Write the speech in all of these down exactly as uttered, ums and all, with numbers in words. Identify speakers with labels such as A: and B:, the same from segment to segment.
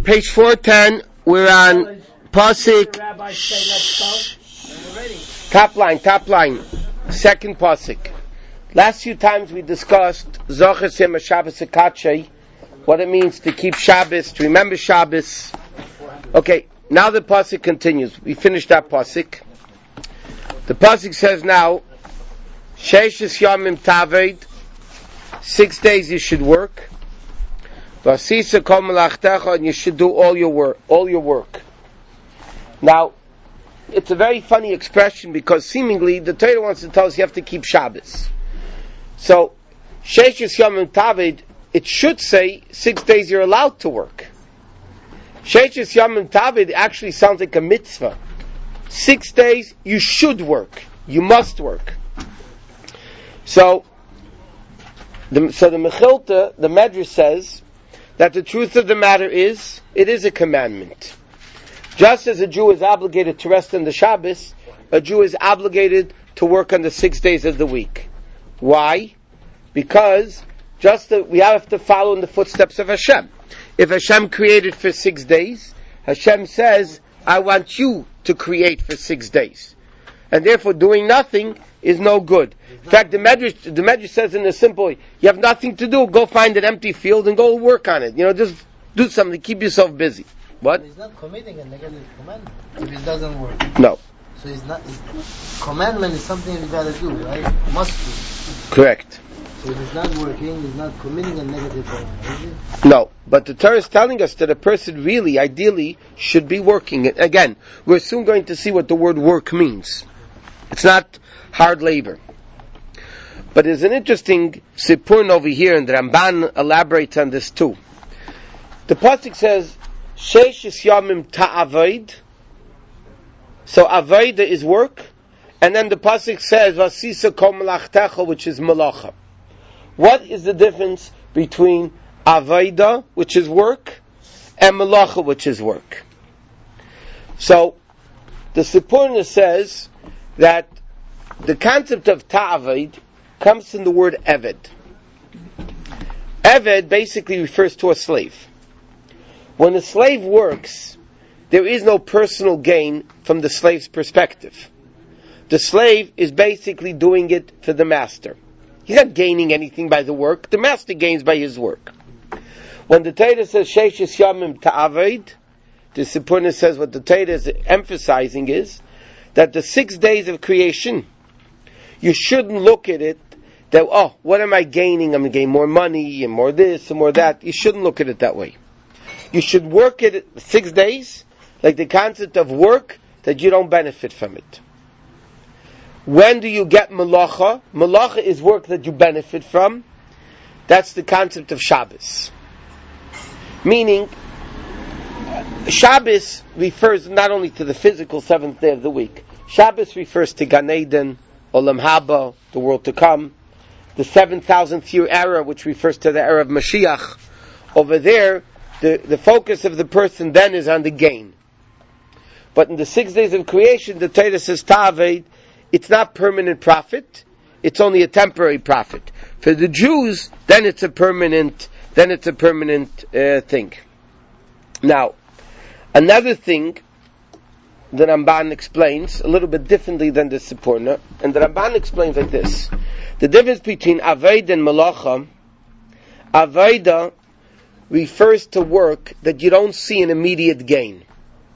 A: Page four ten, we're on Pasuk. Top line, top line. Second Pasuk. Last few times we discussed Zochas Yom Shabbos Akatshay, what it means to keep Shabbos, to remember Shabbos. Okay, now the Pasuk continues. We finished that Pasuk. The Pasuk says now, Sheishes Yomim Taved, six days you should work. Vasisa Kol Melachtecha, and you should do all your work, all your work. Now, it's a very funny expression because seemingly the Torah wants to tell us you have to keep Shabbos. So, Sheishes Yomim Taved, it should say six days you're allowed to work. Sheishes Yomim Taved actually sounds like a mitzvah. Six days you should work. You must work. So, the, so the Mechilta, the Medrash says that the truth of the matter is, it is a commandment. Just as a Jew is obligated to rest on the Shabbos, a Jew is obligated to work on the six days of the week. Why? Because just that we have to follow in the footsteps of Hashem. If Hashem created for six days, Hashem says, I want you to create for six days. And therefore doing nothing is no good. In fact, the Medrash, the Medrash says in a simple way, you have nothing to do, go find an empty field and go work on it. You know, just do something, keep yourself busy. What?
B: He's not committing a negative commandment if it doesn't work.
A: No.
B: So he's not, he's, commandment is something you gotta do, right? Must do.
A: Correct.
B: So if he's not working, he's not committing a negative commandment, is
A: he? No. But the Torah is telling us that a person really, ideally, should be working. Again, we're soon going to see what the word work means. It's not hard labor. But there's an interesting sipurn over here, and the Ramban elaborates on this too. The pasuk says, Sheishes Yomim Ta'avoid. So Avoida is work, and then the pasuk says, Vasisa Kol Melachtecha, which is Malacha. What is the difference between Avoida, which is work, and Malacha, which is work? So, the Sipurna says that the concept of Ta'avoid comes from the word Eved. Eved basically refers to a slave. When a slave works, there is no personal gain from the slave's perspective. The slave is basically doing it for the master. He's not gaining anything by the work. The master gains by his work. When the Torah says, Sheishes Yomim Ta'avoid, the Sipurna says what the Torah is emphasizing is that the six days of creation, you shouldn't look at it that, oh, what am I gaining? I'm going to gain more money and more this and more that. You shouldn't look at it that way. You should work at it six days, like the concept of work, that you don't benefit from it. When do you get malacha? Malacha is work that you benefit from. That's the concept of Shabbos. Meaning, Shabbos refers not only to the physical seventh day of the week. Shabbos refers to Gan Eden, Olam Haba, the world to come, the seven thousandth year era, which refers to the era of Mashiach. Over there, the, the focus of the person then is on the gain. But in the six days of creation, the Torah says, Ta'aved, it's not permanent profit, it's only a temporary profit. For the Jews, then it's a permanent, then it's a permanent uh, thing. Now, another thing the Ramban explains a little bit differently than the Sipurna, and the Ramban explains like this: the difference between Avodah and Malacha, Avodah refers to work that you don't see an immediate gain.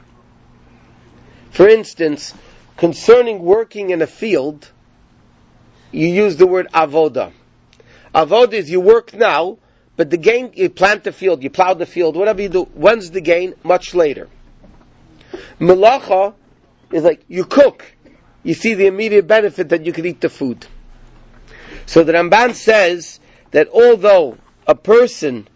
A: For instance, concerning working in a field, you use the word avoda. Avoda is you work now, but the gain, you plant the field, you plow the field, whatever you do, when's the gain? Much later. Malacha is like you cook, you see the immediate benefit that you can eat the food. So the Ramban says that although a person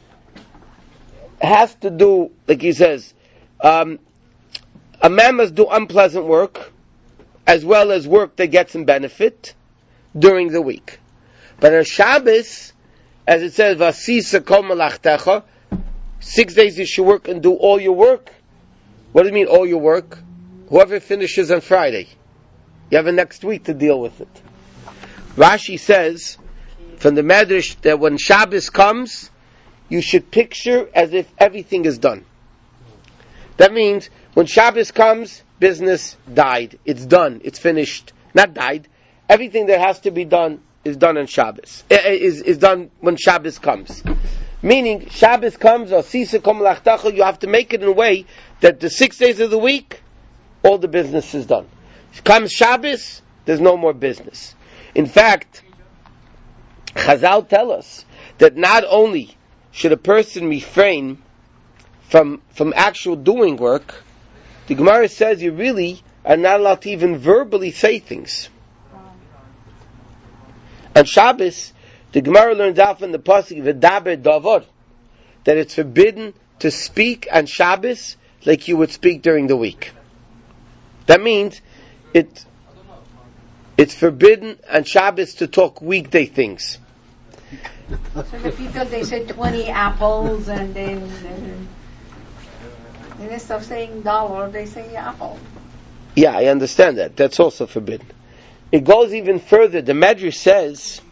A: has to do, like he says, um, a man must do unpleasant work as well as work that gets him benefit during the week. But on Shabbos, as it says, Vasisa Kol Melachtecha, six days you should work and do all your work. What does it mean, all your work? Whoever finishes on Friday, you have a next week to deal with it. Rashi says, from the Medrash, that when Shabbos comes, you should picture as if everything is done. That means when Shabbos comes, business died. It's done. It's finished. Not died. Everything that has to be done is done on Shabbos. Is is done when Shabbos comes. Meaning, Shabbos comes, or Sisa Kom Lachtacha, you have to make it in a way that the six days of the week, all the business is done. Comes Shabbos, there's no more business. In fact, Chazal tell us that not only should a person refrain from from actual doing work, the Gemara says you really are not allowed to even verbally say things. On Shabbos, the Gemara learns out from the pasuk V'daber Davor that it's forbidden to speak on Shabbos like you would speak during the week. That means it it's forbidden on Shabbos to talk weekday things.
C: So the people, they say twenty apples, and then and, and instead of saying dollar, they say apple.
A: Yeah, I understand that. That's also forbidden. It goes even further. The Medrash says,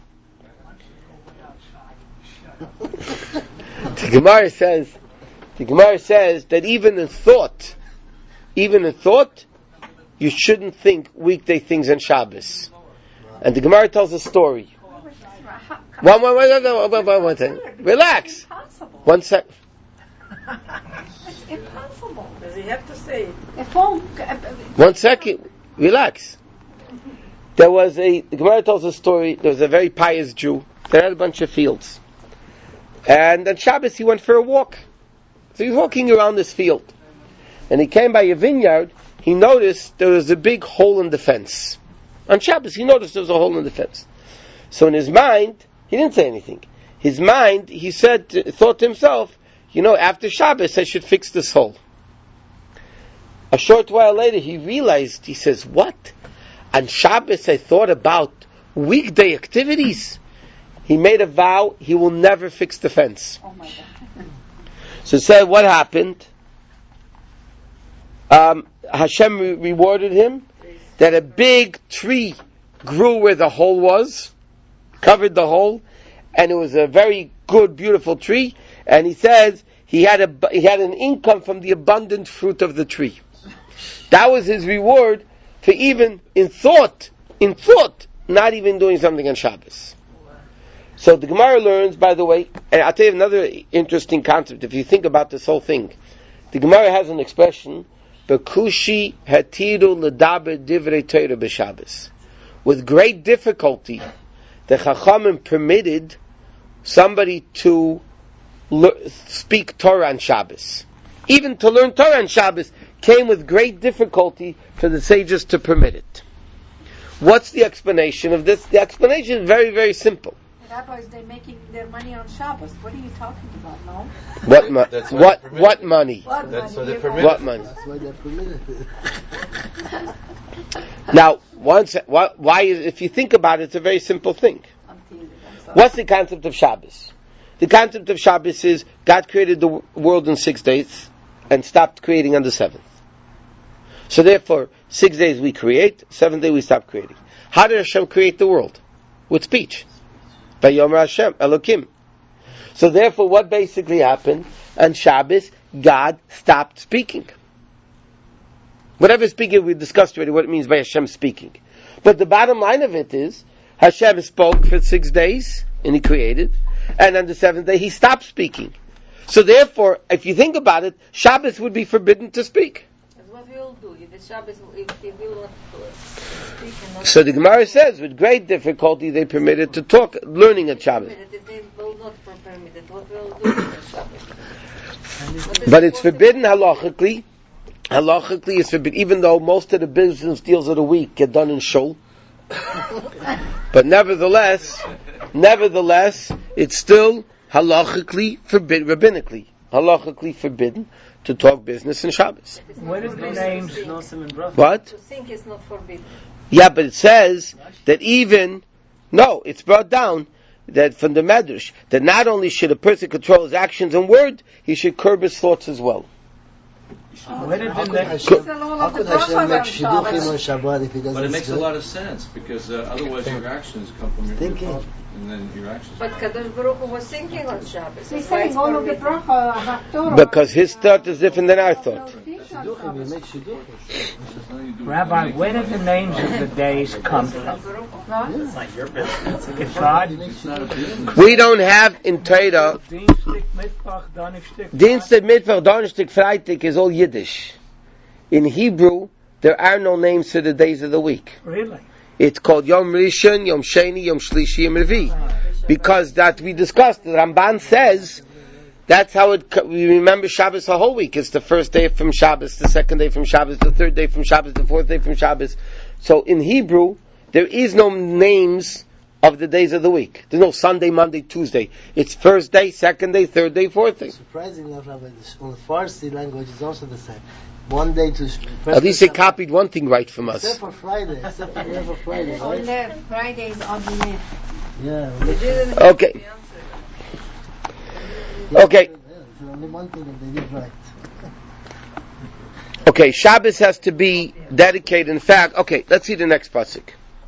A: the Gemara says, the Gemara says that even in thought, even in thought, you shouldn't think weekday things on Shabbos. And the Gemara tells a story. One, one, one, one, one, one, one, one second. Relax. One sec.
C: It's impossible.
D: Does he have to say it?
C: It won't.
A: One second. Relax. There was a, the Gemara tells a story, there was a very pious Jew that had a bunch of fields. And on Shabbos he went for a walk. So he was walking around this field. And he came by a vineyard, he noticed there was a big hole in the fence. On Shabbos he noticed there was a hole in the fence. So in his mind, he didn't say anything. His mind, he said, thought to himself, you know, after Shabbos I should fix this hole. A short while later he realized, he says, what? On Shabbos I thought about weekday activities. He made a vow he will never fix the fence.
C: Oh my God.
A: So said, what happened? Um, Hashem re- rewarded him that a big tree grew where the hole was, covered the hole, and it was a very good, beautiful tree. And he says he had a he had an income from the abundant fruit of the tree. That was his reward for even in thought, in thought, not even doing something on Shabbos. So the Gemara learns, by the way, and I'll tell you another interesting concept. If you think about this whole thing, the Gemara has an expression, "Bekushi hatiru ledaber divrei Torah b'Shabbos." With great difficulty, the Chachamim permitted somebody to le- speak Torah on Shabbos. Even to learn Torah on Shabbos came with great difficulty for the sages to permit it. What's the explanation of this? The explanation is very, very simple.
C: Rabbis, they're making their money on Shabbos. What are you talking about, no?
A: What, mo-
E: That's why
A: what,
E: they permitted
A: what
E: it.
A: money?
C: What
E: That's
C: money?
E: why they
C: You're
E: permitted
A: What
E: it.
A: money?
B: That's why they're permitted.
A: Now, once, why, why is, if you think about it, it's a very simple thing. What's the concept of Shabbos? The concept of Shabbos is God created the world in six days and stopped creating on the seventh. So therefore, six days we create, seventh day we stop creating. How did Hashem create the world? With speech. By Yomer Hashem, Elokim. So therefore, what basically happened? On Shabbos, God stopped speaking. Whatever speaking, we discussed already what it means by Hashem speaking. But the bottom line of it is, Hashem spoke for six days, and He created, and on the seventh day He stopped speaking. So therefore, if you think about it, Shabbos would be forbidden to speak.
D: That's what we all do. If the Shabbos, if we will not speak and not
A: So the Gemara says, with great difficulty, they permitted to talk, learning at Shabbos.
D: if they will not permit it, what we will do with the Shabbos?
A: But it's forbidden halachically. Halachically, it's forbidden, even though most of the business deals of the week get done in shul. But nevertheless, nevertheless, it's still halachically forbidden, rabbinically, halachically forbidden to talk business in Shabbos.
F: What is the name Shnosim and Brachos?
A: What?
D: To think is not forbidden.
A: Yeah, but it says that even, no, it's brought down that from the Medrash, that not only should a person control his actions and word, he should curb his thoughts as well.
F: Where did
B: How
F: the
B: could
F: next...
B: Hashem,
C: It's all
B: how
C: of
B: could
C: the
B: Hashem
C: brachos
B: make
C: on
B: shidduchim
C: Shabbos.
B: on Shabbat if He doesn't
E: But it makes a
B: speak?
E: lot of sense, because uh, otherwise your actions come from your
B: Thinking.
E: thought, and then your actions.
D: But Kadosh Baruch Hu was thinking on Shabbos.
C: He's
D: That's why
C: saying
D: it's
C: all of the
D: forbidden.
C: bracha, Haftorah.
A: Because his thought is different than our thought.
C: Fish. also on
B: shidduchim, you
C: Shabbos.
B: make shidduchim.
F: Rabbi, where did the names of the days come from?
C: What?
F: It's like your business. It's God.
E: It's not a business.
A: We don't have in Torah,
F: Dienstag, Mittwoch, Donnerstag.
A: Dienstag, Mittwoch, Donnerstag, Freitag is all Yiddish. In Hebrew, there are no names for the days of the week.
F: Really?
A: It's called Yom Rishon, Yom Sheni, Yom Shlishi, Yom Revi. Because that we discussed, the Ramban says, that's how it, co- we remember Shabbos a whole week. It's the first day from Shabbos, the second day from Shabbos, the third day from Shabbos, the fourth day from Shabbos. So in Hebrew, there is no names of the days of the week. There's no Sunday, Monday, Tuesday. It's first day, second day, third day, fourth day.
B: Surprisingly enough, Rabbi, this- on the Farsi language is also the same. One day to...
A: At least they copied one thing right from us.
B: Except for Friday, except for never Friday,
C: On
B: right?
C: the Fridays on the net.
B: Yeah.
D: They didn't
A: Okay.
B: Yeah,
A: Okay.
B: Yeah, it's only one thing that they did right.
A: Okay, Shabbos has to be dedicated. In fact, okay, let's see the next pasuk.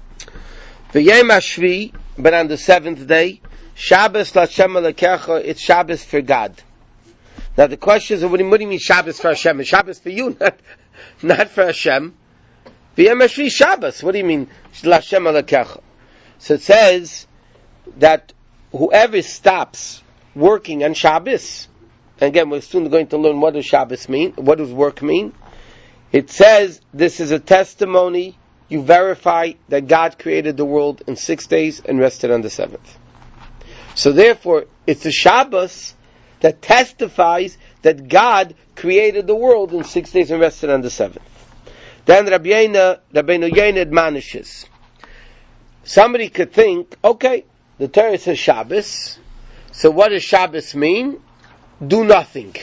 A: V'yem hashvi, but on the seventh day, Shabbos l'Hashem Elokecha, it's Shabbos for God. Now the question is, what do you, what do you mean Shabbos for Hashem? It's Shabbos for you, not, not for Hashem. V'yem hashvi Shabbos. What do you mean l'Hashem Elokecha? So it says that whoever stops working on Shabbos, and again, we're soon going to learn what does Shabbos mean, what does work mean. It says this is a testimony, you verify that God created the world in six days and rested on the seventh. So therefore, it's a Shabbos that testifies that God created the world in six days and rested on the seventh. Then Rabbeinu Yoina admonishes. Somebody could think, okay, the Torah says Shabbos, so what does Shabbos mean? Do nothing.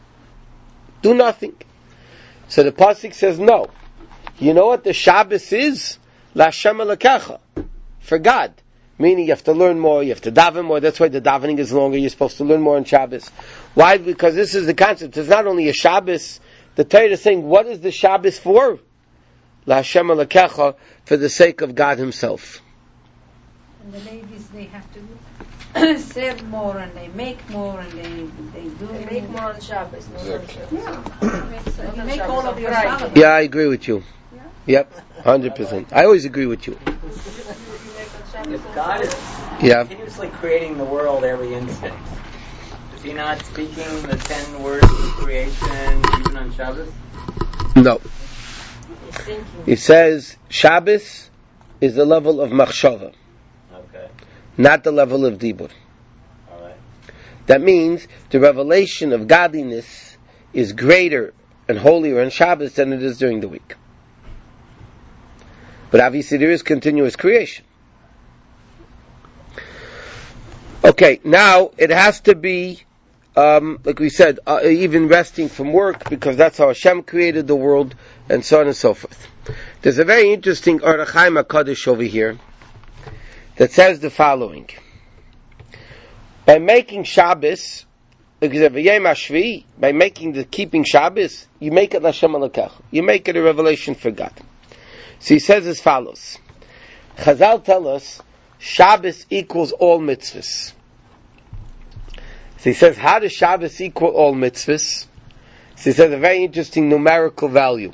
A: Do nothing. So the pasuk says no. You know what the Shabbos is? L'Hashem Elokecha. For God. Meaning you have to learn more, you have to daven more. That's why the davening is longer. You're supposed to learn more on Shabbos. Why? Because this is the concept. It's not only a Shabbos. The Torah is saying, what is the Shabbos for? L'Hashem Elokecha, for the sake of God Himself.
C: And the ladies, they have to serve more and they make more and they they do.
D: They make more on Shabbos. Not on Shabbos.
C: Yeah. So
D: Not
C: you
D: on
C: make
D: Shabbos,
C: all of
D: on
C: your
D: Friday.
C: salads.
A: Yeah, I agree with you.
C: Yeah.
A: Yep, one hundred percent. I always agree with you.
F: If God is
A: Yeah.
F: continuously creating the world every instant, is He not speaking the ten words of creation even on Shabbos?
A: No.
D: He's thinking.
A: He says Shabbos is the level of machshava,
F: Okay,
A: not the level of dibur.
F: all right.
A: That means the revelation of godliness is greater and holier on Shabbos than it is during the week. But obviously there is continuous creation. Okay, now it has to be, um, like we said, uh, even resting from work, because that's how Hashem created the world, and so on and so forth. There's a very interesting Orach Chaim HaKadosh over here that says the following. By making Shabbos, like you said, V'yem hashvi, by making the keeping Shabbos, you make it L'Hashem Elokecha. You make it a revelation for God. So he says as follows. Chazal tell us, Shabbos equals all mitzvahs. So he says, how does Shabbos equal all mitzvahs? So he says a very interesting numerical value.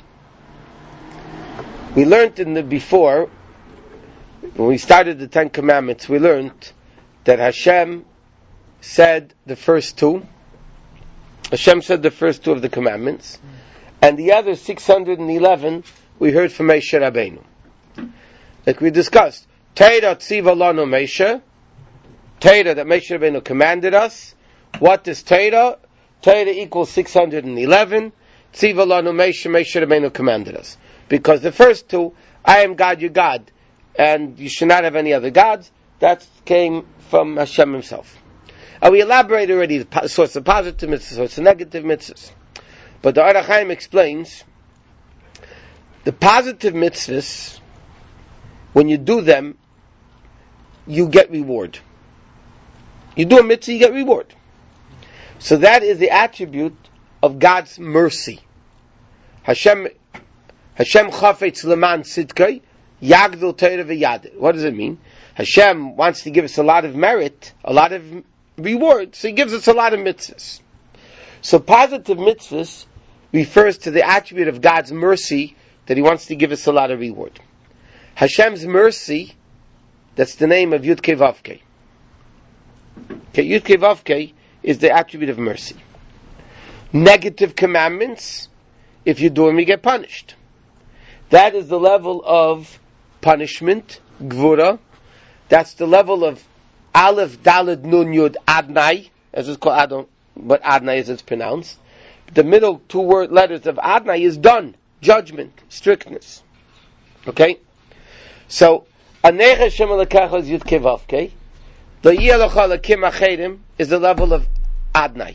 A: We learned in the before, when we started the Ten Commandments, we learned that Hashem said the first two. Hashem said the first two of the commandments. And the other six hundred eleven, we heard from Moshe Rabbeinu. Like we discussed, Torah tziva lanu Moshe, Torah that Moshe Rabbeinu commanded us. What is Torah? Torah equals six hundred eleven. Tziva lanu Moshe, Moshe Rabbeinu commanded us. Because the first two, I am God, your God, and you should not have any other gods, that came from Hashem Himself. And we elaborated already the source of positive mitzvahs, source of negative mitzvahs. But the Orach Chaim explains, the positive mitzvahs, when you do them, you get reward. You do a mitzvah, you get reward. So that is the attribute of God's mercy. Hashem Hashem chafetz leman sidkei yagdil Torah v'yadir. What does it mean? Hashem wants to give us a lot of merit, a lot of reward, so He gives us a lot of mitzvahs. So positive mitzvahs refers to the attribute of God's mercy that He wants to give us a lot of reward. Hashem's mercy, that's the name of Yud Kei Vav Kei. Okay, Yud Kei Vav Kei is the attribute of mercy. Negative commandments, if you do them, you get punished. That is the level of punishment, Gvura. That's the level of Aleph, Daled, Nun, Yud, Adnai, as it's called, Adon, but Adnai as it's pronounced. The middle two word letters of Adnai is done, judgment, strictness. Okay? So, Anecha Hashem Elokecha is Yud Kei Vav Kei. The Yelecha Elokim Acherim is the level of Adnai.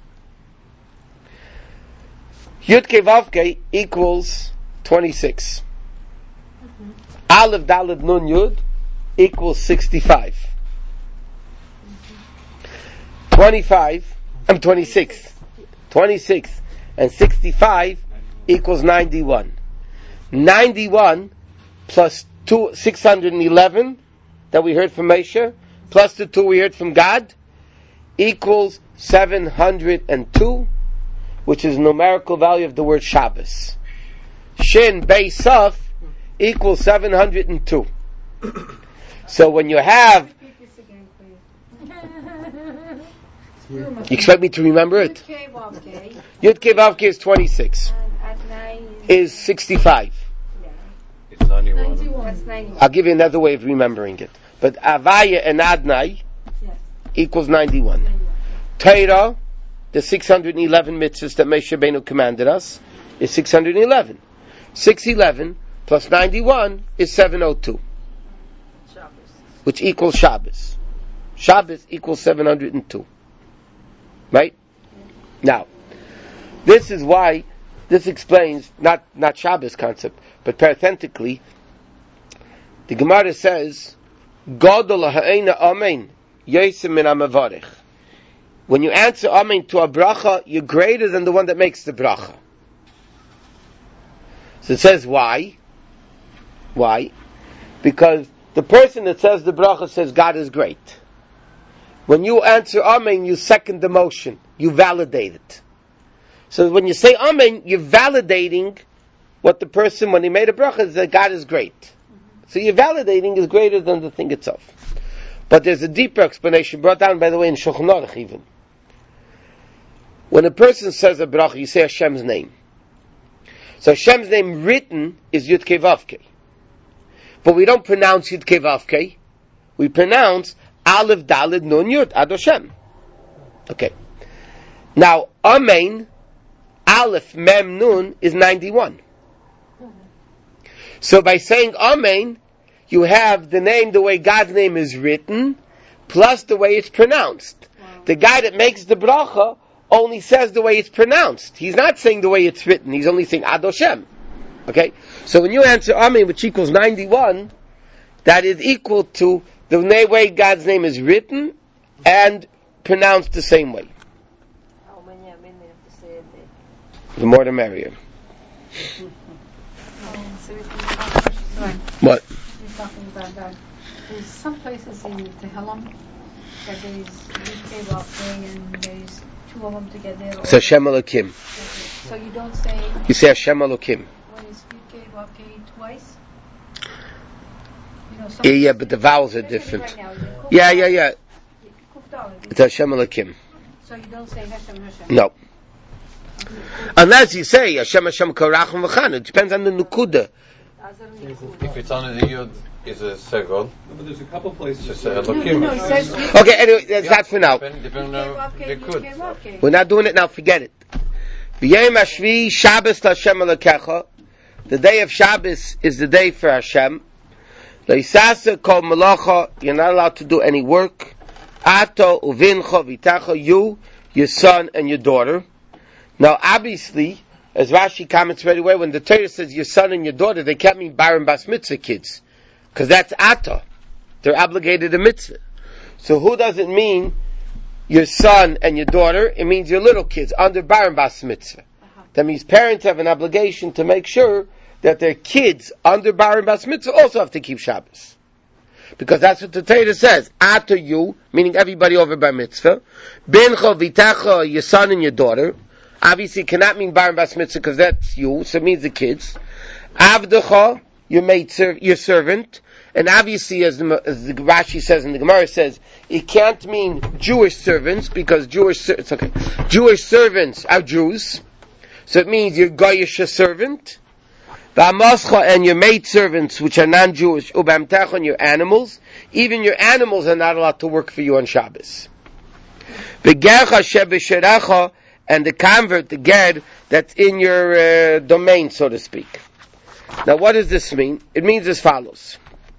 A: Yud Kei Vav Kei equals twenty-six. Mm-hmm. Aleph Daled Nun Yud equals sixty-five. Mm-hmm. twenty-five, I'm twenty-six. twenty-six and sixty-five equals ninety-one. ninety-one plus two, six hundred eleven that we heard from Moshe, plus the two we heard from God, equals seven hundred two, which is the numerical value of the word Shabbos. Shin Beis Saf equals seven hundred two. So when you have... You expect me to remember it? Yud Kei Vav Kei is twenty-six. Is sixty-five.
E: It's ninety-one.
C: ninety-one.
A: I'll give you another way of remembering it. But Avaya and Adnai
C: yes.
A: equals ninety-one. Torah, the six hundred eleven mitzvahs that Moshe Rabbeinu commanded us, is six hundred eleven. six hundred eleven plus ninety-one is seven hundred two.
D: Shabbos.
A: Which equals Shabbos. Shabbos equals seven hundred two. Right? Now, this is why, this explains, not, not Shabbos concept, but parenthetically, the Gemara says, Gadol ha'eina amen, yosem min ha'mavarich. When you answer amen to a bracha, you're greater than the one that makes the bracha. So it says, why? Why? Because the person that says the bracha says God is great. When you answer amen, you second the motion. You validate it. So when you say amen, you're validating what the person, when he made a bracha, is that God is great. Mm-hmm. So you're validating is greater than the thing itself. But there's a deeper explanation, brought down, by the way, in Shulchan Aruch even. When a person says a bracha, you say Hashem's name. So Hashem's name written is Yud Kei Vav Kei. But we don't pronounce Yud Kei Vav Kei. We pronounce Aleph Daled Nun Yud Ad Hashem. Okay. Now, Amen, Aleph Mem Nun is ninety-one. So by saying Amen, you have the name the way God's name is written, plus the way it's pronounced. Wow. The guy that makes the bracha only says the way it's pronounced. He's not saying the way it's written. He's only saying Ad Hashem. Okay? So when you answer Amen, which equals ninety-one, that is equal to the way God's name is written and pronounced the same way.
D: How many Amen you have to say a day?
A: The more the merrier. What?
C: You're talking about that. There's some places in Tehillim that there's Yud Kei Vav Kei and there's two of them together.
A: It's Hashem Elokim.
C: So you don't say...
A: You say Hashem Elokim.
C: When it's Yud Kei Vav Kei twice? You know,
A: Yeah, yeah, but the vowels are different.
C: Right now,
A: Yeah, yeah, yeah.
C: Kuf
A: It's Hashem Elokim.
C: So you don't say Hashem Hashem?
A: No. Unless you say Hashem Hashem Karachim V'chan. It depends on the Nukuda.
E: If it's on the Yud, is a Segol.
G: But there's a couple places.
E: Just say
C: No,
E: Elokim.
C: no, it says...
A: Okay, anyway, that's that for now.
E: Depend- depend on the Likud.
A: We're not doing it now, forget it. V'yem Hashvi Shabbos Hashem Elokecha. The day of Shabbos is the day for Hashem. Le'isasa kol malacha. You're not allowed to do any work. Ato uvincha v'itacha. You, your son, and your daughter. Now, obviously, as Rashi comments right away, when the Torah says your son and your daughter, they can't mean bar and bas mitzvah kids. Because that's Ato. They're obligated to mitzvah. So who does it mean your son and your daughter? It means your little kids under bar and bas mitzvah. Uh-huh. That means parents have an obligation to make sure that their kids under bar and bas mitzvah also have to keep Shabbos. Because that's what the Torah says. Ato you, meaning everybody over bar mitzvah. Bincha v'itacha, your son and your daughter. Obviously, it cannot mean bar and bas mitzvah because that's you, so it means the kids. Avdecha, your maid, your servant. And obviously, as the, as the Rashi says and the Gemara says, it can't mean Jewish servants because Jewish it's okay. Jewish servants are Jews, so it means your Goyish servant, V'amascha and your maid servants, which are non-Jewish, Ubamtecha and your animals. Even your animals are not allowed to work for you on Shabbos. V'gercha shebesherecha and the convert, the ger that's in your uh, domain, so to speak. Now, what does this mean? It means as follows.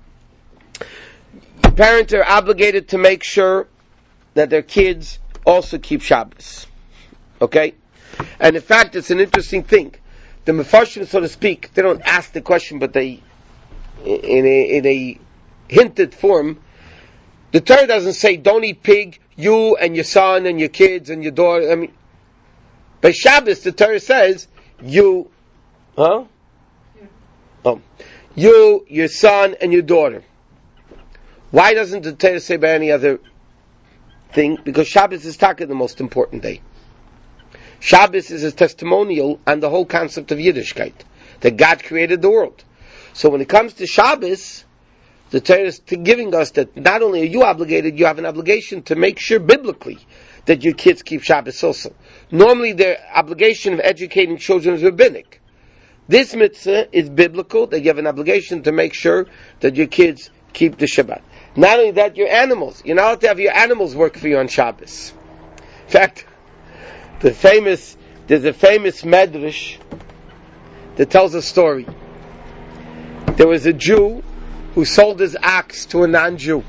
A: Parents are obligated to make sure that their kids also keep Shabbos. Okay? And in fact, it's an interesting thing. The Mefarshim, so to speak, they don't ask the question, but they, in a, in a hinted form, the Torah doesn't say, don't eat pig, you and your son and your kids and your daughter. I mean, by Shabbos, the Torah says, you, huh? Oh, you, your son, and your daughter. Why doesn't the Torah say by any other thing? Because Shabbos is taka the most important day. Shabbos is a testimonial on the whole concept of Yiddishkeit, that God created the world. So when it comes to Shabbos, the Torah is giving us that not only are you obligated, you have an obligation to make sure biblically that your kids keep Shabbos also. Normally their obligation of educating children is rabbinic. This mitzvah is biblical, that you have an obligation to make sure that your kids keep the Shabbat. Not only that, your animals. You're not allowed to have your animals work for you on Shabbos. In fact, the famous, there's a famous medrash that tells a story. There was a Jew who sold his ox to a non-Jew.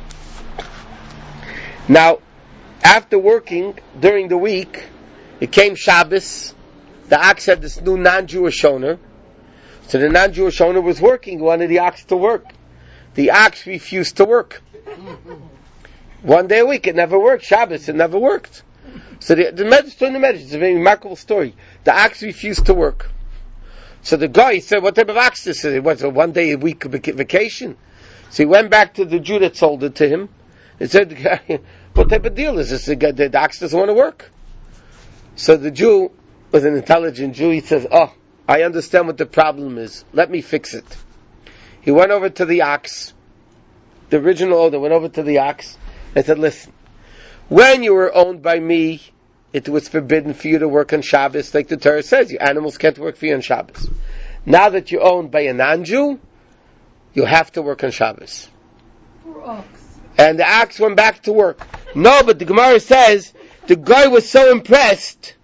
A: Now, after working during the week, it came Shabbos, the ox had this new non-Jewish owner, so the non-Jewish owner was working, he wanted the ox to work. The ox refused to work. One day a week, it never worked. Shabbos, it never worked. So the, the Medrash, the Medrash, it's a very remarkable story. The ox refused to work. So the guy said, what type of ox is this? It was a one day a week vacation. So he went back to the Jew that sold it to him and said, what type of deal is this? The, the, the ox doesn't want to work. So the Jew was an intelligent Jew. He says, oh, I understand what the problem is. Let me fix it. He went over to the ox. The original owner went over to the ox and said, listen, when you were owned by me, it was forbidden for you to work on Shabbos, like the Torah says. Your animals can't work for you on Shabbos. Now that you're owned by a non-Jew, you have to work on Shabbos.
C: Poor ox.
A: And the ox went back to work. No, but the Gemara says, the guy was so impressed,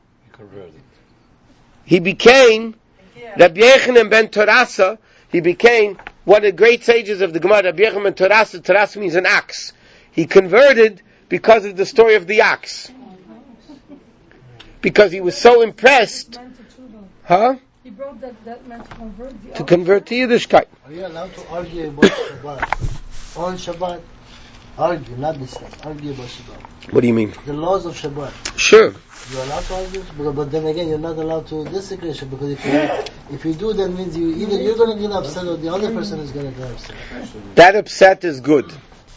A: he became, Rabbi Yochanan ben Torasa, he became one of the great sages of the Gemara, Rabbi Yochanan ben Torasa. Torasa means an ox. He converted because of the story of the ox. Because he was so impressed. Huh?
G: He brought that, that man to convert the
A: To convert to Yiddishkeit.
B: Are you allowed to argue about Shabbat? On Shabbat? Argue, not discuss. Argue about Shabbat.
A: What do you mean?
B: The laws of Shabbat.
A: Sure.
B: You're allowed to argue, but, but then again, you're not allowed to disagree, because if you if you do, that means you either you're going to get upset or the other person is going to get upset.
A: That upset is good.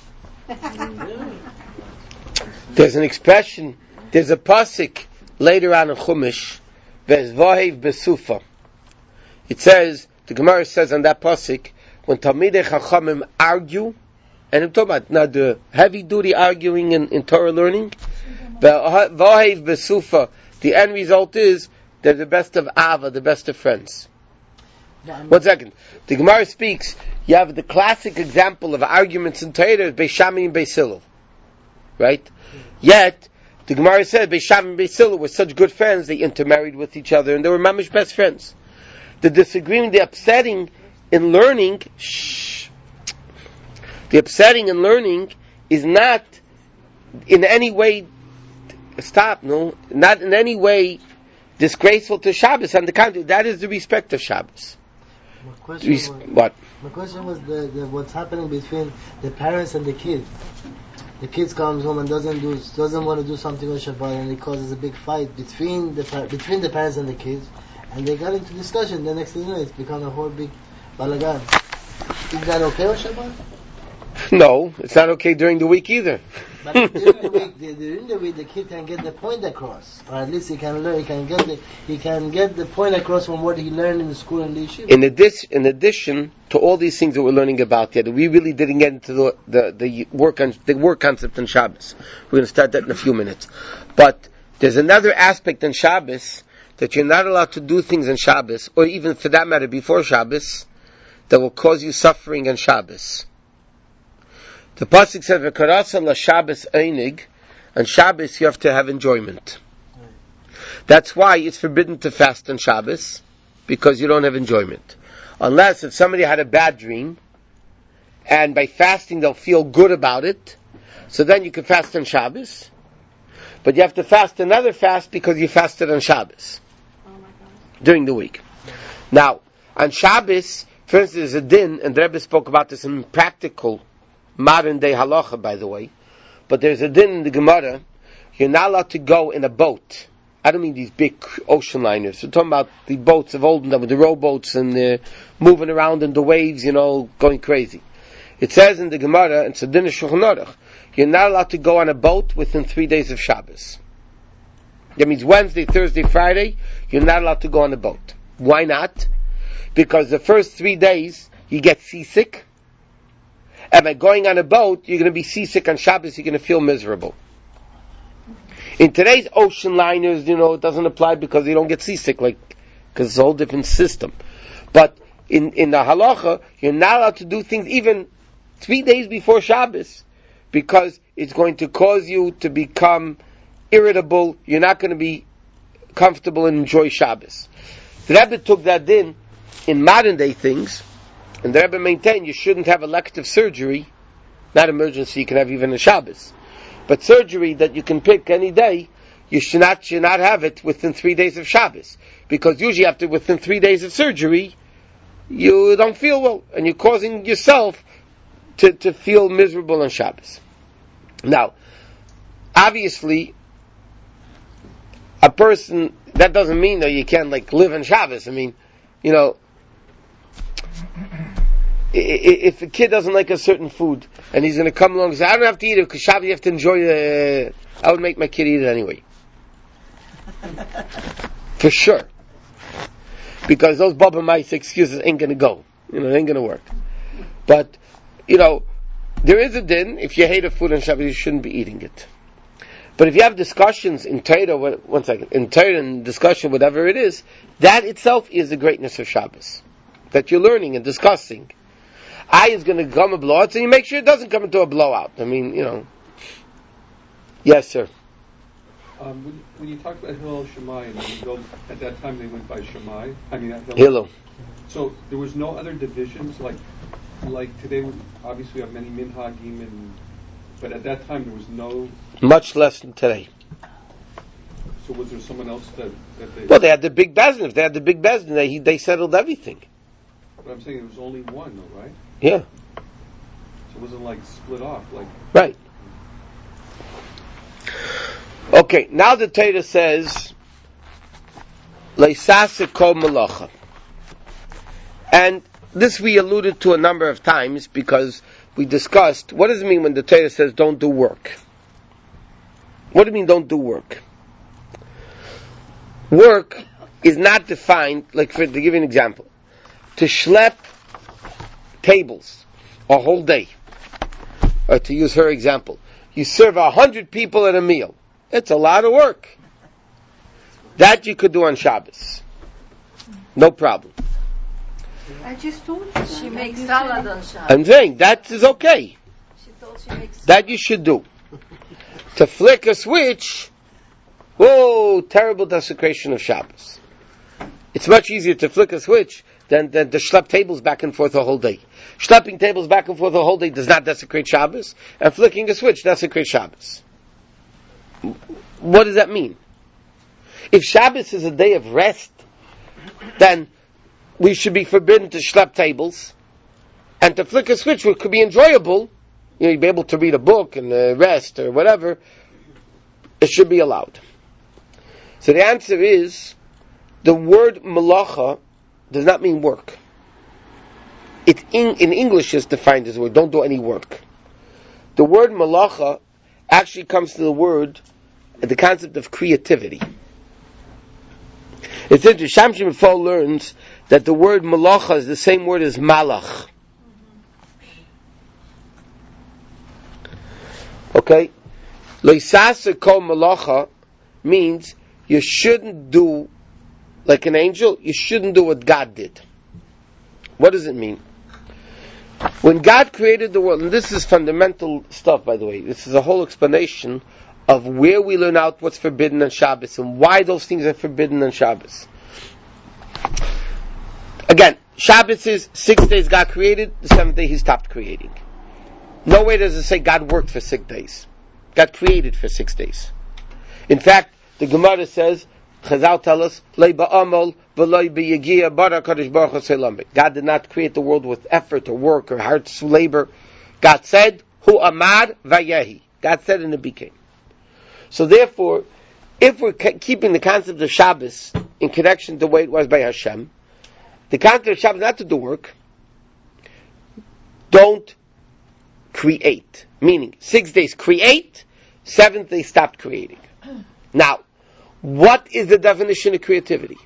A: There's an expression, there's a pasuk later on in Chumash, Vezvahev Besufa. It says, the Gemara says on that pasuk, when Talmidei Chachamim argue, and I'm talking about not the heavy duty arguing in, in Torah learning, Vahev Besufa, the end result is they're the best of Ava, the best of friends. One second. The Gemara speaks, you have the classic example of arguments in Torah, Beis Shammai and Beis Hillel. Right? Yet, the Gemara said Beis Shammai and Beis Hillel were such good friends, they intermarried with each other, and they were mamish best friends. The disagreement, the upsetting in learning, shh, the upsetting in learning is not in any way, stop, no, not in any way disgraceful to Shabbos. On the contrary, that is the respect of Shabbos.
B: My question
A: Res-
B: was,
A: what?
B: My question was the, the, what's happening between the parents and the kid. The kid comes home and doesn't do doesn't want to do something on Shabbat, and it causes a big fight between the between the parents and the kids, and they got into discussion. The next thing you know, it's become a whole big balagan. Is that okay on Shabbat?
A: No, it's not okay during the week either.
B: But during the week, the, during the week, the kid can get the point across, or at least he can learn. He can get the he can get the point across from what he learned in the school and the yeshiva.
A: In addition, in addition to all these things that we're learning about here, we really didn't get into the the, the work on, the work concept in Shabbos. We're going to start that in a few minutes. But there's another aspect in Shabbos that you're not allowed to do things in Shabbos, or even for that matter before Shabbos, that will cause you suffering on Shabbos. The pasuk says, "V'karasa la Shabbos einig," on Shabbos you have to have enjoyment. That's why it's forbidden to fast on Shabbos, because you don't have enjoyment. Unless if somebody had a bad dream, and by fasting they'll feel good about it, so then you can fast on Shabbos. But you have to fast another fast because you fasted on Shabbos during the week. Now, on Shabbos, for instance, there's a din, and the Rebbe spoke about this in practical modern day halacha, by the way. But there's a din in the Gemara. You're not allowed to go in a boat. I don't mean these big ocean liners. We're talking about the boats of old and with the rowboats and uh, moving around in the waves, you know, going crazy. It says in the Gemara, it's a din of Shulchan Aruch, you're not allowed to go on a boat within three days of Shabbos. That means Wednesday, Thursday, Friday, you're not allowed to go on a boat. Why not? Because the first three days, you get seasick. And by going on a boat, you're going to be seasick on Shabbos, you're going to feel miserable. In today's ocean liners, you know, it doesn't apply because you don't get seasick, like, because it's a whole different system. But in, in the halacha, you're not allowed to do things even three days before Shabbos, because it's going to cause you to become irritable, you're not going to be comfortable and enjoy Shabbos. The Rebbe took that in, in modern day things, and the Rebbe maintained you shouldn't have elective surgery, not emergency, you can have even a Shabbos. But surgery that you can pick any day, you should not, should not have it within three days of Shabbos. Because usually after, within three days of surgery, you don't feel well, and you're causing yourself to, to feel miserable on Shabbos. Now, obviously, a person, that doesn't mean that you can't like live on Shabbos. I mean, you know, if a kid doesn't like a certain food, and he's going to come along and say, I don't have to eat it, because Shabbos you have to enjoy the, I would make my kid eat it anyway. For sure. Because those Baba Mice excuses ain't going to go. You know, it ain't going to work. But, you know, there is a din, if you hate a food on Shabbos, you shouldn't be eating it. But if you have discussions in Torah, one second, in Torah and discussion, whatever it is, that itself is the greatness of Shabbos. That you're learning and discussing. I is going to come a blowout, so you make sure it doesn't come into a blowout. I mean, you know. Yes, sir.
H: Um, when, when you talk about Hillel Shammai, and when you go, at that time they went by Shammai. I mean, Hillel.
A: Hillel.
H: So there was no other divisions, like like today. We obviously have many minhagim, and but at that time there was no.
A: Much less than today.
H: So was there someone else that, that they?
A: Well, they had the big bezdin. If they had the big bezdin, they they settled everything.
H: But I'm saying it was only one, though, right?
A: Yeah.
H: So it wasn't like split off, like.
A: Right. Okay, now the Torah says, Leisase kol malacha. And this we alluded to a number of times because we discussed, what does it mean when the Torah says don't do work? What do you mean don't do work? Work is not defined, like for, to give you an example, to schlep tables a whole day. Or to use her example, you serve a hundred people at a meal. It's a lot of work. That you could do on Shabbos. No problem.
C: I just told you.
D: She makes salad on Shabbos.
A: I'm saying that is okay.
D: She thought she makes
A: That you should do. To flick a switch, whoa, terrible desecration of Shabbos. It's much easier to flick a switch than, than to schlep tables back and forth the whole day. Schlepping tables back and forth the whole day does not desecrate Shabbos, and flicking a switch desecrates Shabbos. What does that mean? If Shabbos is a day of rest, then we should be forbidden to schlep tables, and to flick a switch, which could be enjoyable, you know, you'd be able to read a book and uh, rest or whatever, it should be allowed. So the answer is, the word malacha does not mean work. It in, in English is defined as a word, don't do any work. The word malacha actually comes to the word, the concept of creativity. It's interesting. Shamshim Befol learns that the word malacha is the same word as malach. Okay? Leisasa kol malacha means you shouldn't do like an angel, you shouldn't do what God did. What does it mean? When God created the world, and this is fundamental stuff, by the way, this is a whole explanation of where we learn out what's forbidden on Shabbos and why those things are forbidden on Shabbos. Again, Shabbos is six days God created, the seventh day He stopped creating. No way does it say God worked for six days. God created for six days. In fact, the Gemara says, Chazal tell us, God did not create the world with effort or work or hard labor. God said, Hu amar vayehi. God said and it became. So therefore, if we're keeping the concept of Shabbos in connection to the way it was by Hashem, the concept of Shabbos is not to do work. Don't create. Meaning, six days create, seventh day stopped creating. Now, what is the definition of creativity?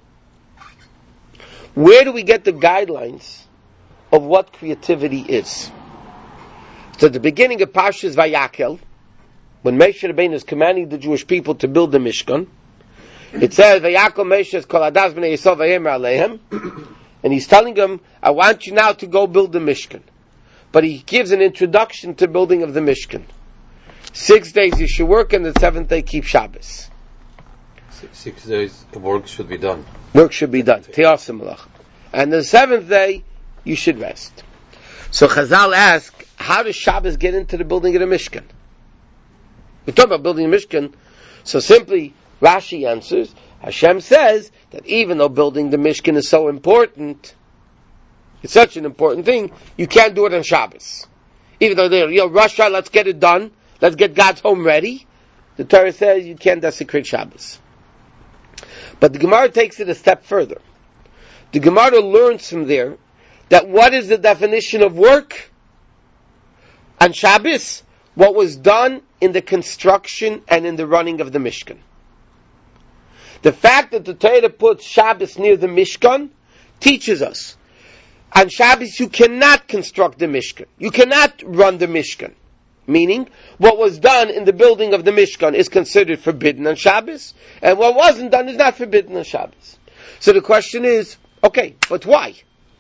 A: Where do we get the guidelines of what creativity is? So at the beginning of Parshas Vayakel, when Moshe Rabbeinu is commanding the Jewish people to build the Mishkan, it says, Vayakel Moshe kol adas b'nei Yisrael vayemer alehem, and he's telling them, I want you now to go build the Mishkan. But he gives an introduction to building of the Mishkan. Six days you should work, and the seventh day keep Shabbos.
E: Six days of work should be done.
A: Work should be done. And the seventh day, you should rest. So Chazal ask, how does Shabbos get into the building of the Mishkan? We talk about building a Mishkan, so simply Rashi answers, Hashem says that even though building the Mishkan is so important, it's such an important thing, you can't do it on Shabbos. Even though they're, you know, Russia, let's get it done, let's get God's home ready, the Torah says you can't desecrate Shabbos. But the Gemara takes it a step further. The Gemara learns from there that what is the definition of work? On Shabbos, what was done in the construction and in the running of the Mishkan. The fact that the Torah puts Shabbos near the Mishkan teaches us. On Shabbos you cannot construct the Mishkan. You cannot run the Mishkan. Meaning, what was done in the building of the Mishkan is considered forbidden on Shabbos, and what wasn't done is not forbidden on Shabbos. So the question is, okay, but why?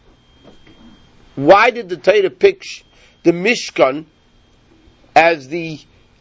A: Why did the Torah pick the Mishkan as the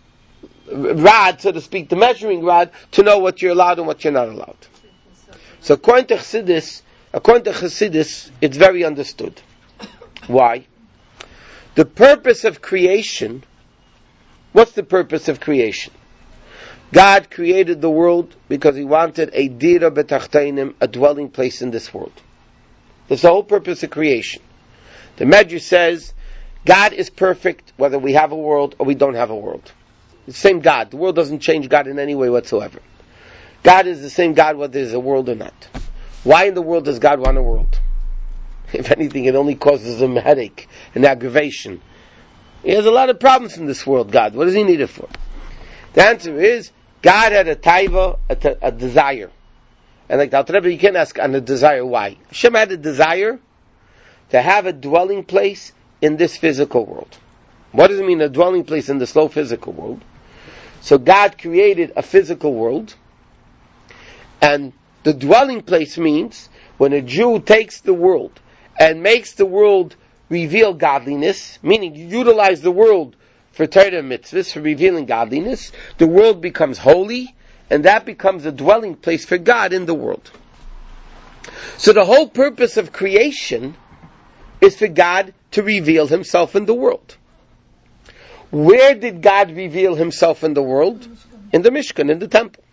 A: rod, so to speak, the measuring rod, to know what you're allowed and what you're not allowed? So according to Chassidus, according to Chassidus, it's very understood. Why? The purpose of creation, what's the purpose of creation? God created the world because He wanted a dira b'tachteinim, a dwelling place in this world. That's the whole purpose of creation. The Medrash says, God is perfect whether we have a world or we don't have a world. It's the same God. The world doesn't change God in any way whatsoever. God is the same God whether there's a world or not. Why in the world does God want a world? If anything, it only causes him headache and aggravation. He has a lot of problems in this world, God. What does He need it for? The answer is, God had a taiva, a, t- a desire. And like the Alter Rebbe, you can't ask on a desire why. Hashem had a desire to have a dwelling place in this physical world. What does it mean, a dwelling place in this low physical world? So God created a physical world, and the dwelling place means when a Jew takes the world and makes the world reveal godliness, meaning you utilize the world for Torah mitzvahs, for revealing godliness, the world becomes holy, and that becomes a dwelling place for God in the world. So the whole purpose of creation is for God to reveal Himself in the world. Where did God reveal Himself in the world? In the Mishkan, in the temple.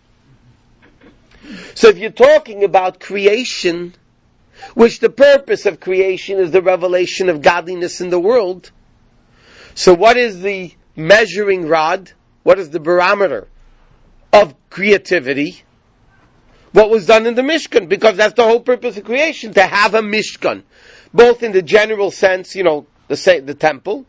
A: So if you're talking about creation, which the purpose of creation is the revelation of godliness in the world, so what is the measuring rod? What is the barometer of creativity? What was done in the Mishkan? Because that's the whole purpose of creation, to have a Mishkan. Both in the general sense, you know, the, the temple,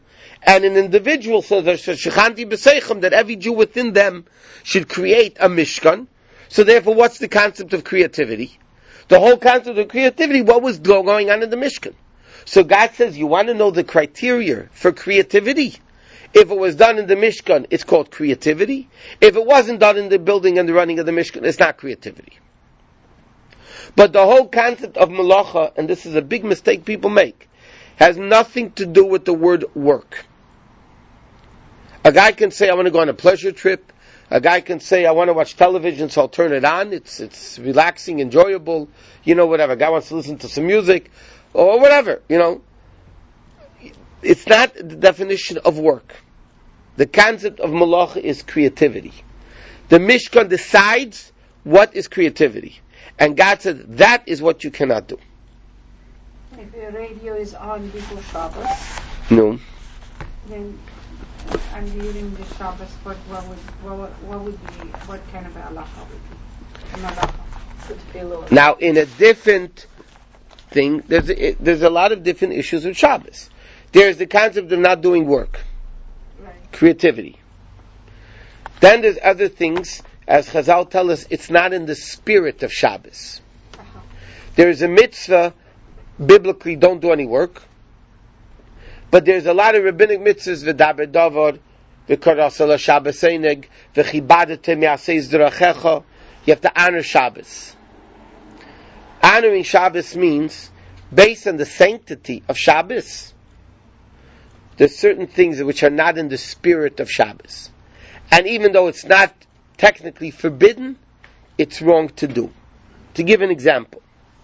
A: And an individual, so there's a shechanti b'seichem, that every Jew within them should create a mishkan. So therefore, what's the concept of creativity? The whole concept of creativity, what was going on in the mishkan? So God says, you want to know the criteria for creativity? If it was done in the mishkan, it's called creativity. If it wasn't done in the building and the running of the mishkan, it's not creativity. But the whole concept of malacha, and this is a big mistake people make, has nothing to do with the word work. A guy can say, I want to go on a pleasure trip. A guy can say, I want to watch television, so I'll turn it on. It's it's relaxing, enjoyable, you know, whatever. A guy wants to listen to some music, or whatever, you know. It's not the definition of work. The concept of malacha is creativity. The Mishkan decides what is creativity. And God said, that is what you cannot do.
C: If the radio is on before Shabbos,
A: No.
C: then I'm during the Shabbos, but what would what, would- what would be what kind of halacha would be? An halacha.
A: Now, in a different thing, there's a, there's a lot of different issues with Shabbos. There's the concept of not doing work,
C: Right.
A: creativity. Then there's other things, as Chazal tell us, it's not in the spirit of Shabbos.
C: Uh-huh.
A: There is a mitzvah, biblically, don't do any work. But there's a lot of rabbinic mitzvahs, v'daber davar, v'karasala Shabbos einig, v'chibadete me'aseiz d'rachecha. You have to honor Shabbos. Honoring Shabbos means, based on the sanctity of Shabbos, there's certain things which are not in the spirit of Shabbos. And even though it's not technically forbidden, it's wrong to do. To give an example,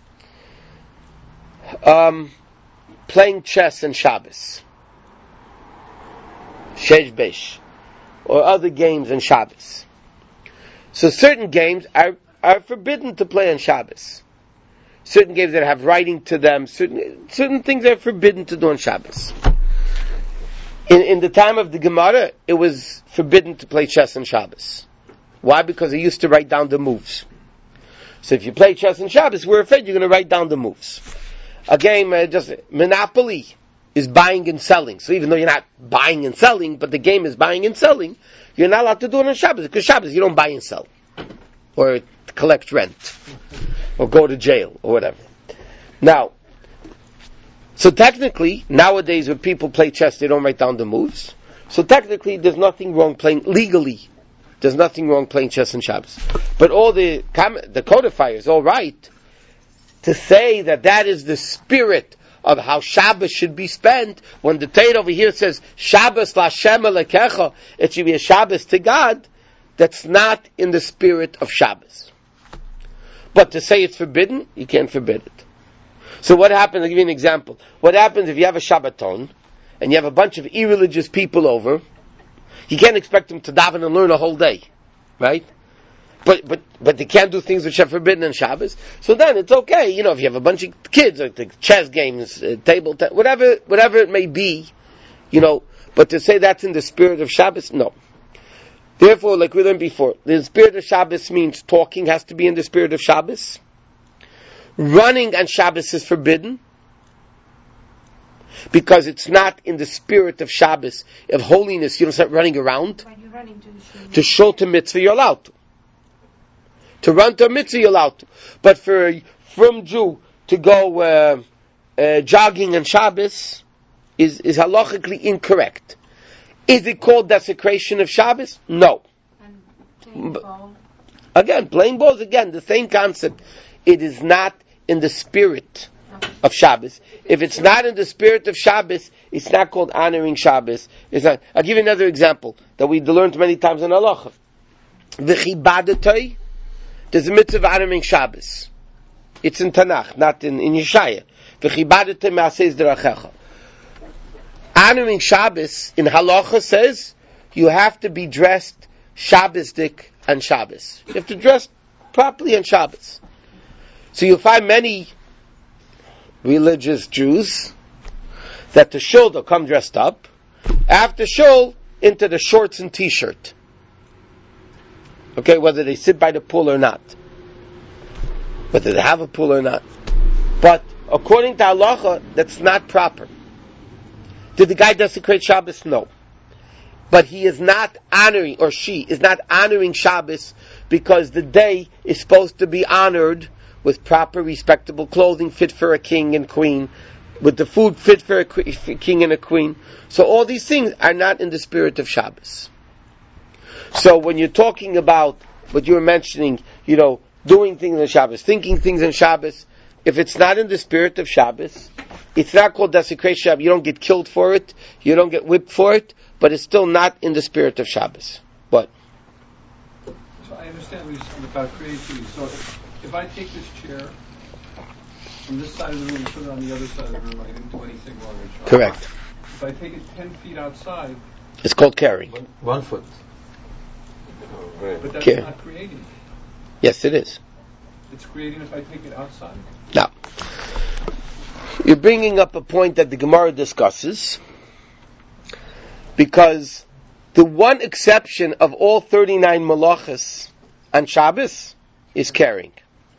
A: um, playing chess on Shabbos, Shesh Besh, or other games on Shabbos. So certain games are, are forbidden to play on Shabbos. Certain games that have writing to them, certain certain things are forbidden to do on Shabbos. In, in the time of the Gemara, it was forbidden to play chess on Shabbos. Why? Because they used to write down the moves. So if you play chess on Shabbos, we're afraid you're going to write down the moves. A game, uh, just Monopoly, is buying and selling. So even though you're not buying and selling, but the game is buying and selling, you're not allowed to do it on Shabbos. Because Shabbos, you don't buy and sell. Or collect rent. Or go to jail, or whatever. Now, so technically, nowadays when people play chess, they don't write down the moves. So technically, there's nothing wrong playing, legally, there's nothing wrong playing chess on Shabbos. But all the the codifiers all right to say that that is the spirit of how Shabbos should be spent. When the Torah over here says Shabbos LaShem Elokecha, it should be a Shabbos to God. That's not in the spirit of Shabbos. But to say it's forbidden, you can't forbid it. So what happens? I'll give you an example. What happens if you have a Shabbaton and you have a bunch of irreligious people over? You can't expect them to daven and learn a whole day, right? But but but they can't do things which are forbidden on Shabbos. So then it's okay, you know, if you have a bunch of kids, like the chess games, uh, table, te- whatever whatever it may be, you know. But to say that's in the spirit of Shabbos, no. Therefore, like we learned before, the spirit of Shabbos means talking has to be in the spirit of Shabbos. Running on Shabbos is forbidden because it's not in the spirit of Shabbos, of holiness. You don't start running around.
C: When you're running to the shul.
A: To show to mitzvah, you're allowed to. To run to a mitzvah, you're allowed to. But for a from Jew to go uh, uh, jogging on Shabbos is, is halachically incorrect. Is it called desecration of Shabbos? No.
C: And playing
A: But-
C: ball.
A: Again, playing balls, again, the same concept. It is not in the spirit of Shabbos. If it's not in the spirit of Shabbos, it's not called honoring Shabbos. It's not. I'll give you another example that we learned many times in Halacha. V'chibadetoi, there's a mitzvah of honoring Shabbos. It's in Tanakh, not in, in Yeshaya. V'chibadetoi me'aseiz d'rachecha. Honoring Shabbos in Halacha says you have to be dressed Shabbosdik on Shabbos. You have to dress properly on Shabbos. So you'll find many religious Jews that the shul they'll come dressed up. After shul, into the shorts and t-shirt. Okay, whether they sit by the pool or not. Whether they have a pool or not. But according to halacha, that's not proper. Did the guy desecrate Shabbos? No. But he is not honoring, or she is not honoring Shabbos because the day is supposed to be honored with proper, respectable clothing fit for a king and queen, with the food fit for a king and a queen. So all these things are not in the spirit of Shabbos. So when you're talking about what you were mentioning, you know, doing things on Shabbos, thinking things on Shabbos, if it's not in the spirit of Shabbos, it's not called desecration Shabbos. You don't get killed for it, you don't get whipped for it, but it's still not in the spirit of Shabbos. But
H: so I understand what you're saying about creativity. So if, if I take this chair from this side of the room and put it on the other side of the room, I didn't do anything wrong in Shabbos.
A: Correct.
H: If I take it ten feet outside,
A: it's called carrying.
E: One, one foot.
H: but that's
A: Care.
H: not creating.
A: Yes, it is.
H: It's creating if I take it outside.
A: Now, you're bringing up a point that the Gemara discusses, because the one exception of all thirty-nine malachas on Shabbos is carrying.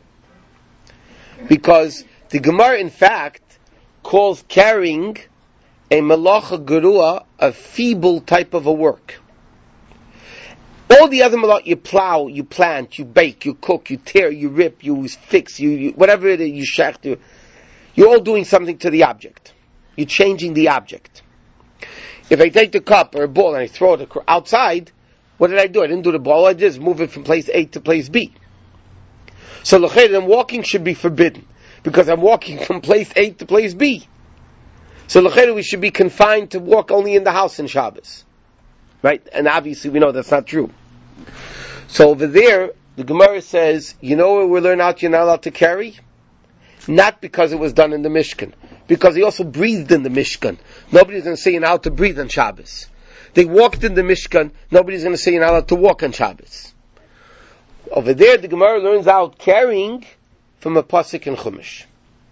A: Because the Gemara, in fact, calls carrying a malacha gerua, a feeble type of a work. All the other malach, you plow, you plant, you bake, you cook, you tear, you rip, you fix, you, you whatever it is, you shach, you, you're all doing something to the object. You're changing the object. If I take the cup or a ball and I throw it outside, what did I do? I didn't do the ball, I just move it from place A to place B. So l'chayr, walking should be forbidden, because I'm walking from place A to place B. So l'chayr, we should be confined to walk only in the house in Shabbos. Right? And obviously we know that's not true. So over there, the Gemara says, you know where we learn out you're not allowed to carry? Not because it was done in the Mishkan. Because he also breathed in the Mishkan. Nobody's going to say you're not allowed to breathe on Shabbos. They walked in the Mishkan. Nobody's going to say you're not allowed to walk on Shabbos. Over there, the Gemara learns out carrying from a pasuk in Chumash.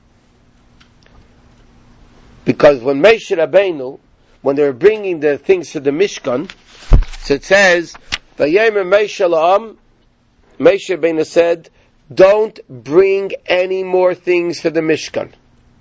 A: Because when Moshe Rabbeinu, when they were bringing the things to the Mishkan, so it says, Vayemer Moshe la'am, Moshe Rabbeinu said, don't bring any more things for the Mishkan.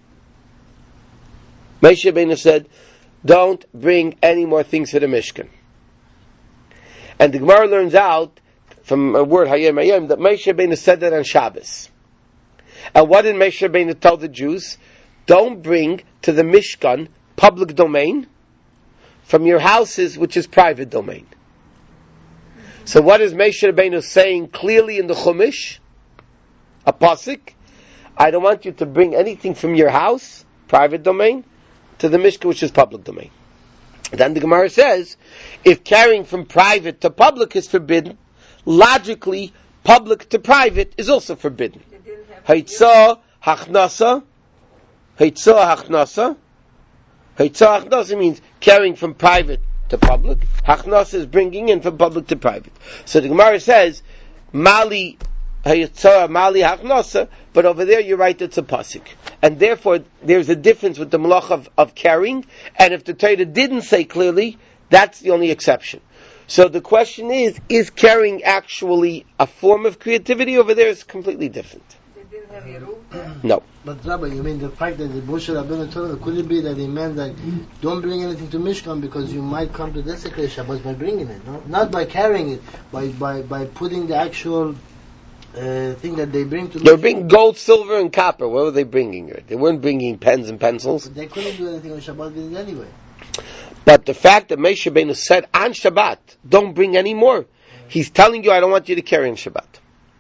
A: Moshe Rabbeinu said, don't bring any more things for the Mishkan. And the Gemara learns out from a word Hayem Hayem that Moshe Rabbeinu said that on Shabbos. And what did Moshe Rabbeinu tell the Jews? Don't bring to the Mishkan public domain from your houses, which is private domain. So what is Moshe Rabbeinu saying clearly in the Chumash? A pasuk. I don't want you to bring anything from your house, private domain, to the Mishkan, which is public domain. Then the Gemara says, if carrying from private to public is forbidden, logically, public to private is also forbidden. Heitzah hachnasa, heitzah hachnasa, heitzah hachnasa means carrying from private to public. Hachnasa is bringing in from public to private. So the Gemara says, mali heitzah, mali hachnasa, but over there you're right, it's a pasuk. And therefore, there's a difference with the malach of, of carrying, and if the Torah didn't say clearly, that's the only exception. So the question is, is carrying actually a form of creativity? Over there is completely different.
D: They didn't have Yeruv?
A: No.
B: But Rabbi, you mean the fact that the Moshe Rabbeinu told him, could it be that he meant that don't bring anything to Mishkan because you might come to desecrate Shabbos by bringing it, no? Not by carrying it, by by, by putting the actual uh, thing that they bring to
A: They were
B: Mishkan.
A: bringing gold, silver, and copper. What were they bringing? They weren't bringing pens and pencils.
B: But they couldn't do anything on Shabbat with it anyway.
A: But the fact that Moshe Rabbeinu said on Shabbat, don't bring any more, he's telling you, I don't want you to carry on Shabbat.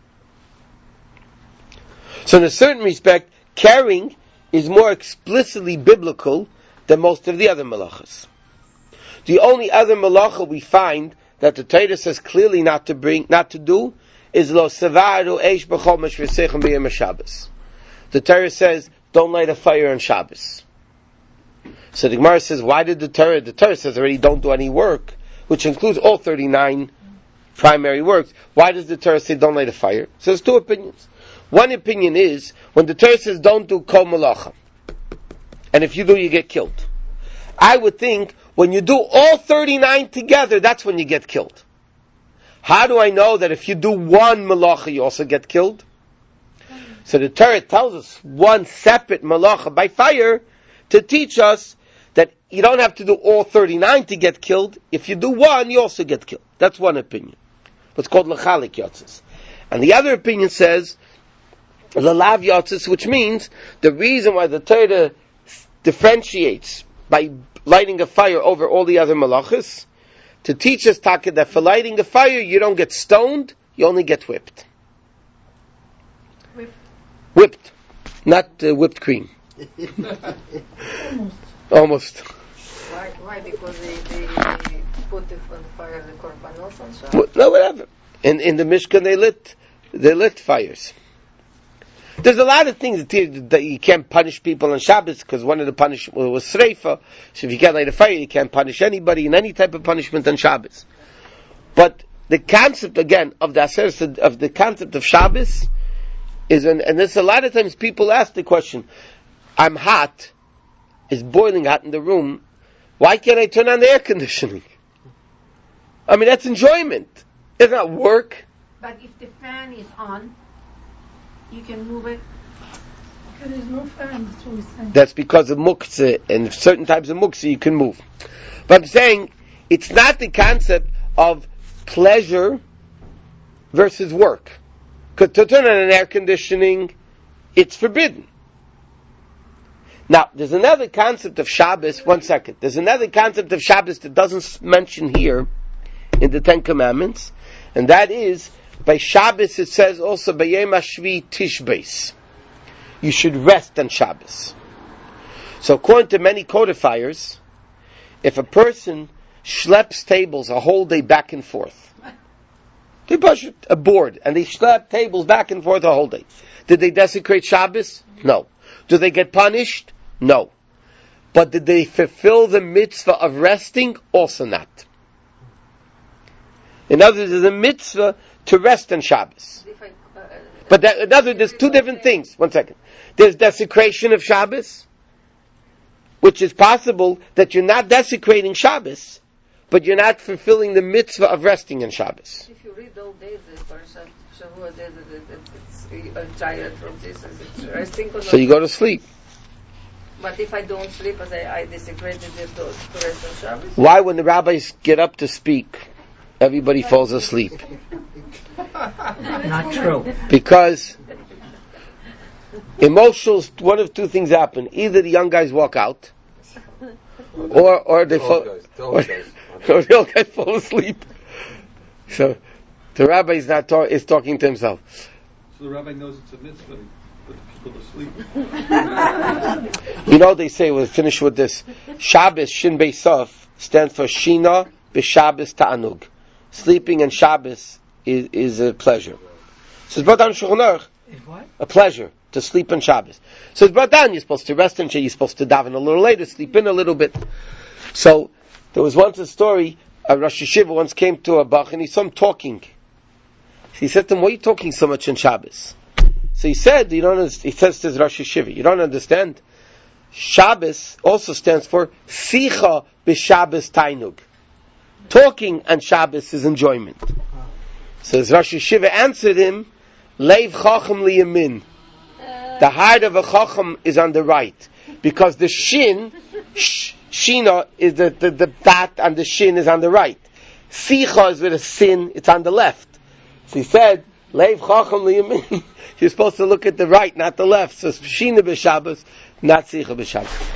A: So in a certain respect, carrying is more explicitly biblical than most of the other malachas. The only other malacha we find that the Torah says clearly not to bring, not to do, is lo savaru eish b'chol mashvesechem b'yom Shabbos. The Torah says, don't light a fire on Shabbos. So the Gemara says, why did the Torah, the Torah says already don't do any work, which includes all thirty-nine primary works. Why does the Torah say don't light a fire? So there's two opinions. One opinion is, when the Torah says don't do kol malacha, and if you do, you get killed. I would think, when you do all thirty-nine together, that's when you get killed. How do I know that if you do one malacha, you also get killed? So the Torah tells us one separate malacha by fire to teach us that you don't have to do all thirty-nine to get killed. If you do one, you also get killed. That's one opinion. What's called L'chalik Yotzis. And the other opinion says L'lav Yotzis, which means the reason why the Torah differentiates by lighting a fire over all the other malachas, to teach us, Taka, that for lighting a fire you don't get stoned, you only get whipped.
C: Whipped.
A: Whipped. Not uh, whipped cream. Almost.
D: Why? Why? Because they, they, they put it on fire the korbanos and so.
A: No, whatever. In in the Mishkan they lit they lit fires. There's a lot of things that, that you can't punish people on Shabbos because one of the punishments was sreifa. So if you can't light a fire, you can't punish anybody in any type of punishment on Shabbos. But the concept again of the Aseret, of the concept of Shabbos is, an, and there's a lot of times people ask the question: I'm hot, it's boiling hot in the room. Why can't I turn on the air conditioning? I mean, that's enjoyment. It's not work.
C: But if the fan is on, you can move it.
G: Because there's no fan, that's what we're saying.
A: That's because of muktzah, and certain types of muktzah you can move. But I'm saying, it's not the concept of pleasure versus work. Because to turn on an air conditioning, it's forbidden. Now, there's another concept of Shabbos, one second. There's another concept of Shabbos that doesn't mention here in the Ten Commandments, and that is, by Shabbos it says also, B'yom HaShvi Tishbeis. You should rest on Shabbos. So according to many codifiers, if a person schleps tables a whole day back and forth, they push a board, and they schlep tables back and forth a whole day. Did they desecrate Shabbos? No. Do they get punished? No. But did they fulfill the mitzvah of resting? Also not. In other words, there's a mitzvah to rest on Shabbos. But that, in other words, there's two different things. One second. There's desecration of Shabbos, which is possible that you're not desecrating Shabbos, but you're not fulfilling the mitzvah of resting on Shabbos.
D: If you read all day the Parashat Shavua, it's a giant from this, it's resting.
A: So you go to sleep.
D: But if I don't sleep, as I, I desecrated it to, to rest on Shabbos.
A: Why, when the rabbis get up to speak, everybody falls asleep?
I: Not true.
A: Because emotional, one of two things happen. Either the young guys walk out, or or they fall, or, or the old guys fall asleep. So the rabbi is not talk, is talking to himself.
H: So the rabbi knows it's a mitzvah to put people to sleep.
A: You know, they say, we'll finish with this. Shabbos, Shin Bei Sof, stands for Shina B'Shabbos Ta'anug. Sleeping on Shabbos is, is a pleasure. So it's brought down Shulchan Aruch, a pleasure to sleep on Shabbos. So it's brought down, you're supposed to rest on Shabbos, you're supposed to daven a little later, sleep in a little bit. So there was once a story, a Rosh Yeshiva once came to a Bach and he saw him talking. He said to him, why are you talking so much on Shabbos? So he said, you don't understand, he says to his Rosh Yeshiva, you don't understand? Shabbos also stands for Sicha B'Shabbos Tainug. Talking on Shabbos is enjoyment. So his Rosh Yeshiva answered him, Leiv Chacham Liyamin. The heart of a Chacham is on the right. Because the Shin, sh, Shina, is the, the, the dot, and the Shin is on the right. Sicha is with a sin, it's on the left. So he said, Leiv Chacham Liyamin. You're supposed to look at the right, not the left. So Shina B'Shabbos, not Sicha B'Shabbos.